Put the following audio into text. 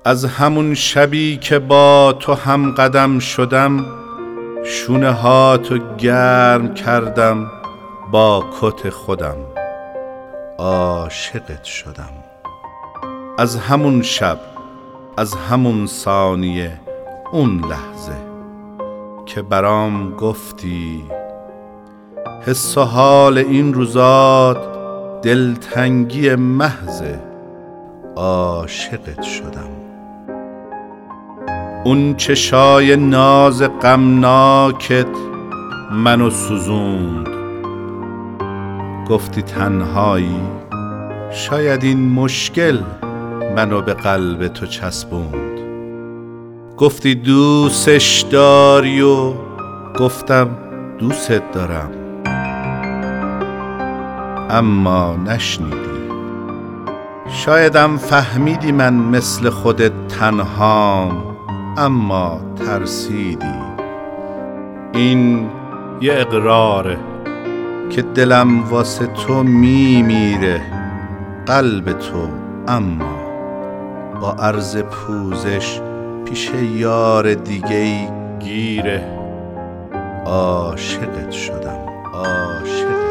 از همون شبی که با تو هم قدم شدم، شونه هاتو گرم کردم با کت خودم، عاشقت شدم. از همون شب، از همون ثانیه، اون لحظه که برام گفتی حس و حال این روزات دلتنگی محضه، عاشقت شدم. اون چشای ناز غمناکت منو سوزوند، گفتی تنهایی، شاید این مشکل منو به قلب تو چسبوند. گفتی دوستش داری و گفتم دوست دارم، اما نشنیدی. شایدم فهمیدی من مثل خودت تنهام، اما ترسیدی. این یه اقراره که دلم واسه تو میمیره، قلب تو اما با عرض پوزش پیش یار دیگه‌ای گیره. عاشقت شدم، عاشقت.